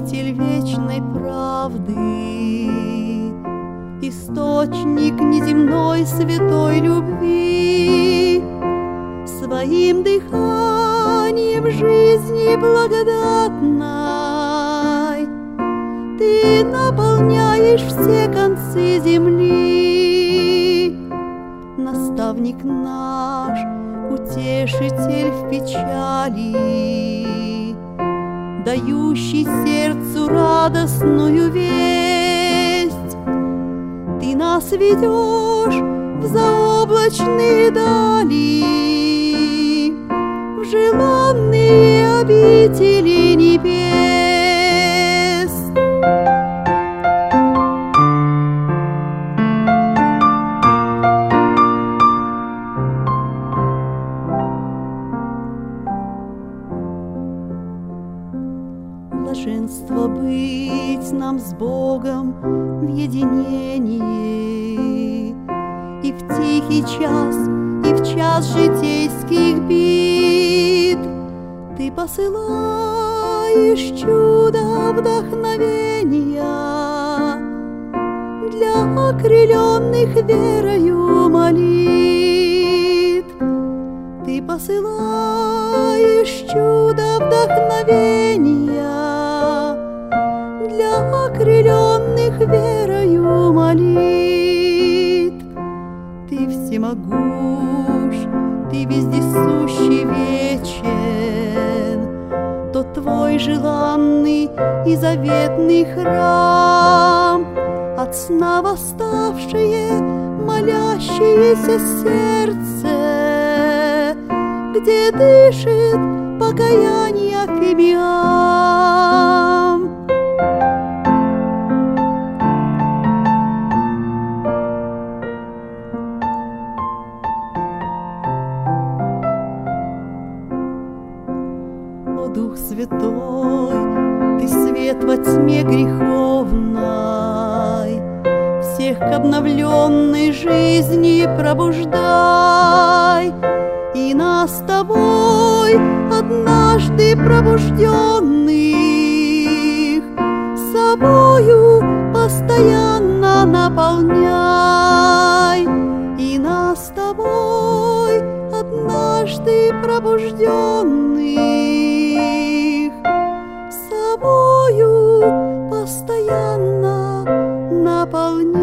Учитель вечной правды, источник неземной святой любви, своим дыханием жизни благодатной Ты наполняешь все концы земли. Наставник наш, утешитель в печали, дающий сердцу радостную весть, Ты нас ведешь в заоблачные дали, в желанные обители небес. Блаженство быть нам с Богом в единении, и в тихий час, и в час житейских бед Ты посылаешь чудо вдохновения для окрыленных верою молитв. Ты посылаешь чудо вдохновения для окрыленных верою молитв. Ты всемогущ, Ты вездесущий вечен, тот Твой желанный и заветный храм, от сна восставшее, молящееся сердце, где дышит покаяние фимиам. О, Дух Святой, Ты свет во тьме греховной, всех к обновленной жизни пробуждай, и нас с Тобой, однажды пробужденных, собою постоянно наполняй, и нас с Тобой, однажды пробужденных, собою постоянно наполняй.